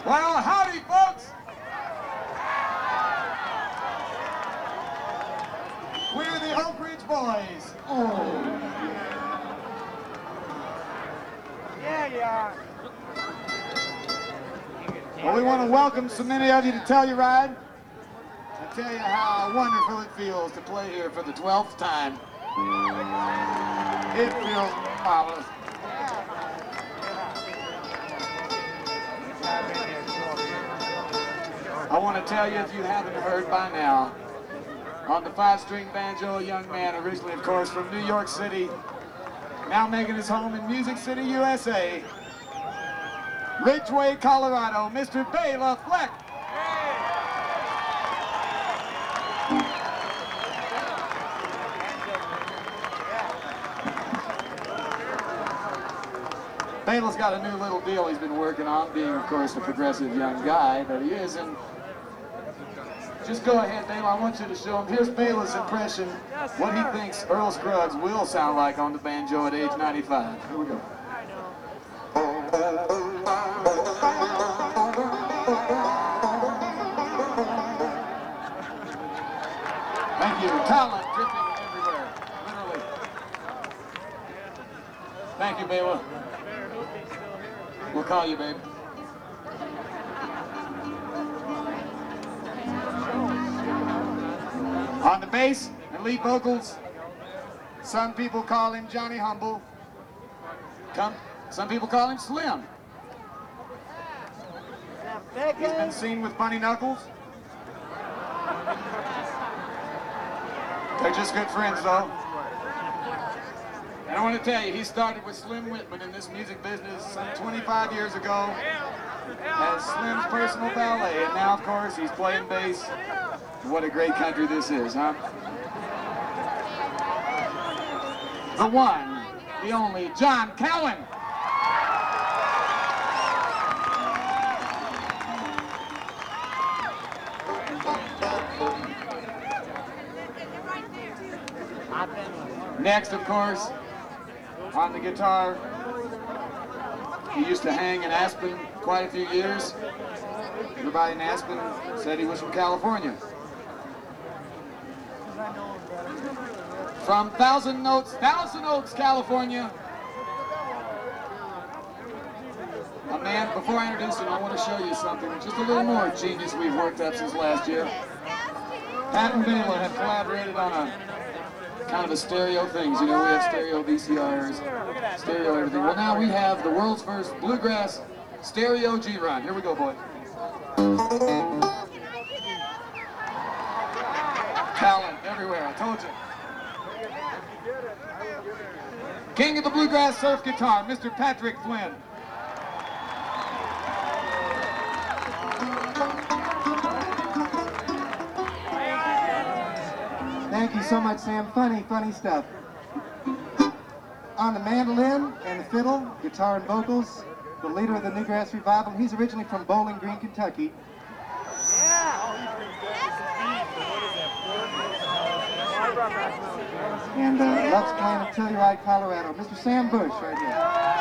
Well, howdy, folks. We're the Oak Ridge Boys. Oh. Yeah, you are. Well, we want to welcome so many of you to Telluride. I tell you how wonderful it feels to play here for the 12th time. It feels marvelous. I want to tell you, if you haven't heard by now, on the 5-string banjo, a young man originally, of course, from New York City, now making his home in Music City, USA, Ridgway, Colorado, Mr. Bela Fleck. Bela's got a new little deal he's been working on, being, of course, a progressive young guy that he is. And just go ahead, Bela, I want you to show him. Here's Bela's impression, what he thinks Earl Scruggs will sound like on the banjo at age 95. Here we go. Thank you. Talent dripping everywhere, literally. Thank you, Bela. We'll call you, babe. On the bass and lead vocals, some people call him Johnny Humble. Some people call him Slim. He's been seen with Bunny Knuckles. They're just good friends, though. And I want to tell you, he started with Slim Whitman in this music business some 25 years ago as Slim's personal valet. And now, of course, he's playing bass. What a great country this is, huh? The one, the only, John Cowan. Next, of course, on the guitar, he used to hang in Aspen quite a few years. Everybody in Aspen said he was from California. From Thousand Oaks, California. A man, before I introduce him, I want to show you something. Just a little more genius we've worked up since last year. Pat and Bela have collaborated on a kind of a stereo things. You know, we have stereo VCRs, stereo everything. Well, now we have the world's first bluegrass stereo G-Run. Here we go, boy. Talent everywhere, I told you. King of the bluegrass surf guitar, Mr. Patrick Flynn. Thank you so much, Sam. Funny stuff. On the mandolin and the fiddle, guitar and vocals, the leader of the Newgrass Revival. He's originally from Bowling Green, Kentucky. And loves playing in Telluride, Colorado. Mr. Sam Bush, right here.